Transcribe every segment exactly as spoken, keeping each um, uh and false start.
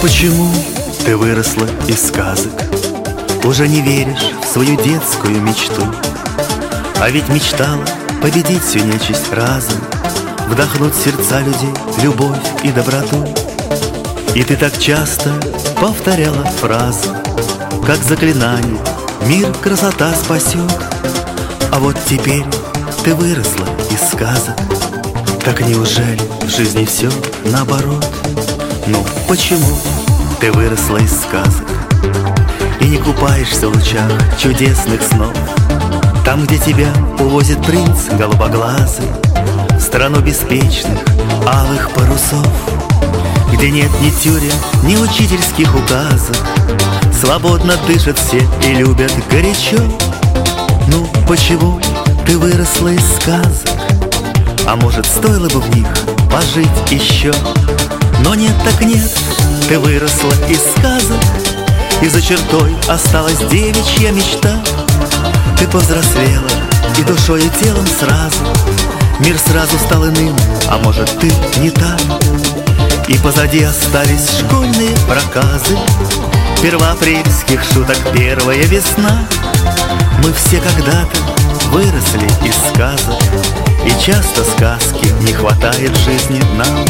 почему ты выросла из сказок? Уже не веришь в свою детскую мечту. А ведь мечтала победить всю нечисть разом, вдохнуть в сердца людей любовь и доброту. И ты так часто повторяла фразу, как заклинание: мир красота спасет. А вот теперь ты выросла из сказок. Так неужели в жизни все наоборот? Ну почему ты выросла из сказок и не купаешься в лучах чудесных снов? Там, где тебя увозит принц голубоглазый, в страну беспечных алых парусов, где нет ни тюрем, ни учительских указов, свободно дышат все и любят горячо. Ну почему ты выросла из сказок? А может, стоило бы в них пожить еще? Но нет так нет, ты выросла из сказок, и за чертой осталась девичья мечта. Ты повзрослела и душой, и телом сразу, мир сразу стал иным, а может, ты не та. И позади остались школьные проказы, первоапрельских шуток первая весна. Мы все когда-то выросли из сказок, и часто сказки не хватает в жизни нам.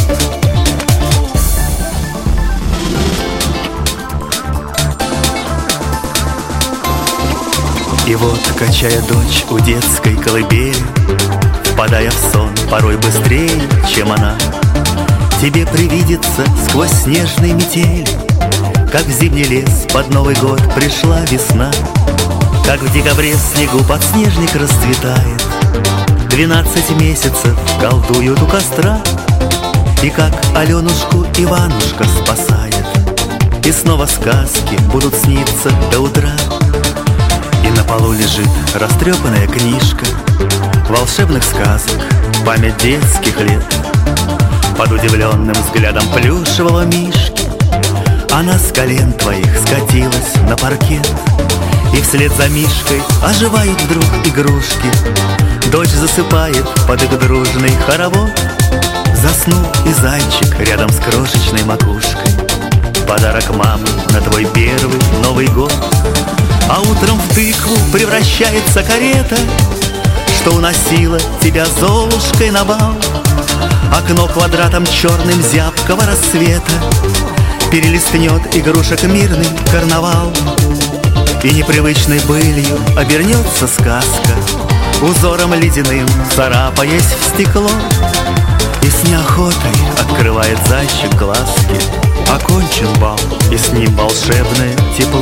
И вот, качая дочь у детской колыбели, впадая в сон порой быстрее, чем она, тебе привидится сквозь снежные метели, как в зимний лес под Новый год пришла весна, как в декабре в снегу подснежник расцветает, двенадцать месяцев колдуют у костра, и как Аленушку Иванушка спасает, и снова сказки будут сниться до утра. И на полу лежит растрепанная книжка волшебных сказок, память детских лет. Под удивленным взглядом плюшевого мишки она с колен твоих скатилась на паркет, и вслед за мишкой оживают вдруг игрушки. Дочь засыпает под их дружный хоровод. Заснул и зайчик рядом с крошечной макушкой, подарок мамы на твой первый Новый год. А утром в тыкву превращается карета, что уносила тебя Золушкой на бал. Окно квадратом черным зябкого рассвета перелистнет игрушек мирный карнавал. И непривычной былью обернется сказка, узором ледяным царапаясь в стекло. И с неохотой открывает зайчик глазки. Окончен бал, и с ним волшебное тепло.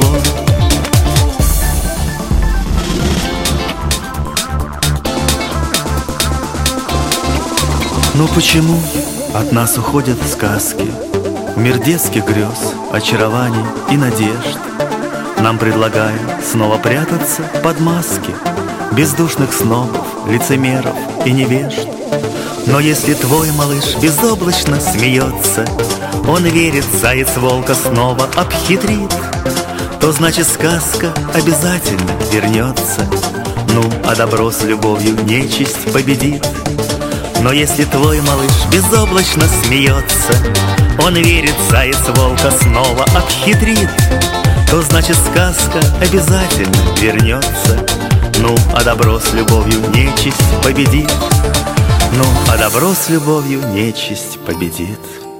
Но почему от нас уходят сказки, мир детских грез, очарований и надежд, нам предлагая снова прятаться под маски бездушных снобов, лицемеров и невежд? Но если твой малыш безоблачно смеется, он верит, заяц волка снова обхитрит, то значит сказка обязательно вернется. Ну, а добро с любовью нечисть победит. Но если твой малыш безоблачно смеется, он верит, заяц волка снова обхитрит, то значит сказка обязательно вернется. Ну, а добро с любовью нечисть победит. Ну, а добро с любовью нечисть победит.